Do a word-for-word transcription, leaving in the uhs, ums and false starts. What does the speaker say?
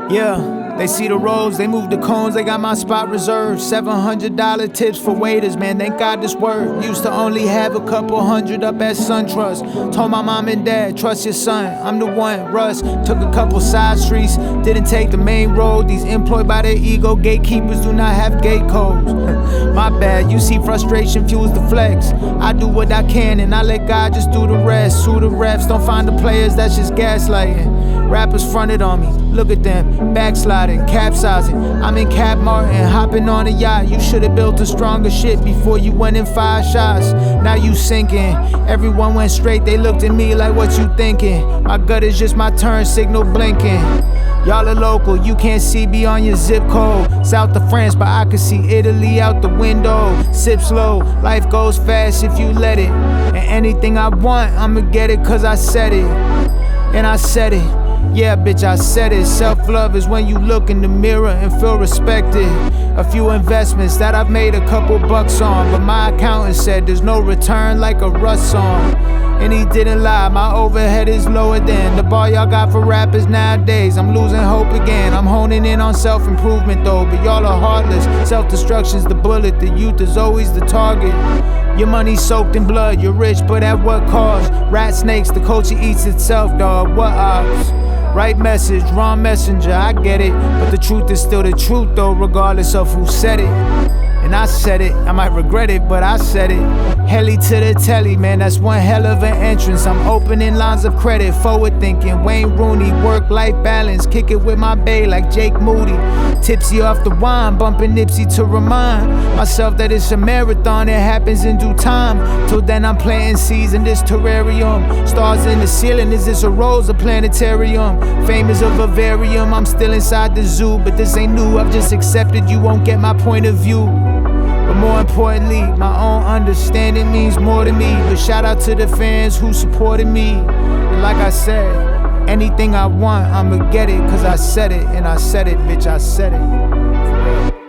Yeah, they see the roads, they move the cones, they got my spot reserved. seven hundred dollar tips for waiters, man, thank God this word. Used to only have a couple hundred up at SunTrust. Told my mom and dad, trust your son, I'm the one. Russ took a couple side streets, didn't take the main road. These employed by their ego gatekeepers do not have gate codes. My bad, you see frustration fuels the flex. I do what I can and I let God just do the rest. Sue the refs, don't find the players, that's just gaslighting. Rappers fronted on me, look at them, backsliding, capsizing. I'm in Cap Martin, hopping on a yacht. You should've built a stronger shit before you went in five shots. Now you sinking, everyone went straight, they looked at me like what you thinking. My gut is just my turn signal blinking. Y'all are local, you can't see beyond your zip code. South of France, but I can see Italy out the window. Sip slow, life goes fast if you let it. And anything I want, I'ma get it cause I said it. And I said it. Yeah, bitch, I said it. Self-love is when you look in the mirror and feel respected. A few investments that I've made a couple bucks on, but my accountant said there's no return like a Russ song. And he didn't lie, my overhead is lower than the bar y'all got for rappers nowadays. I'm losing hope again, I'm honing in on self-improvement though. But y'all are heartless, self-destruction's the bullet. The youth is always the target. Your money soaked in blood, you're rich, but at what cost? Rat snakes, the culture eats itself, dog, what odds? Right message, wrong messenger, I get it. But the truth is still the truth though, regardless of who said it. And I said it, I might regret it, but I said it. Heli to the telly, man, that's one hell of an entrance. I'm opening lines of credit, forward thinking. Wayne Rooney, work-life balance, kick it with my bae like Jake Moody. Tipsy off the wine, bumping Nipsey to remind myself that it's a marathon, it happens in due time. Till then I'm planting seeds in this terrarium. Stars in the ceiling, is this a rose, a planetarium? Fame is a vivarium, I'm still inside the zoo. But this ain't new, I've just accepted you won't get my point of view. But more importantly, my own understanding means more to me. But shout out to the fans who supported me. And like I said, anything I want, I'ma get it. Cause I said it, and I said it, bitch, I said it. For real.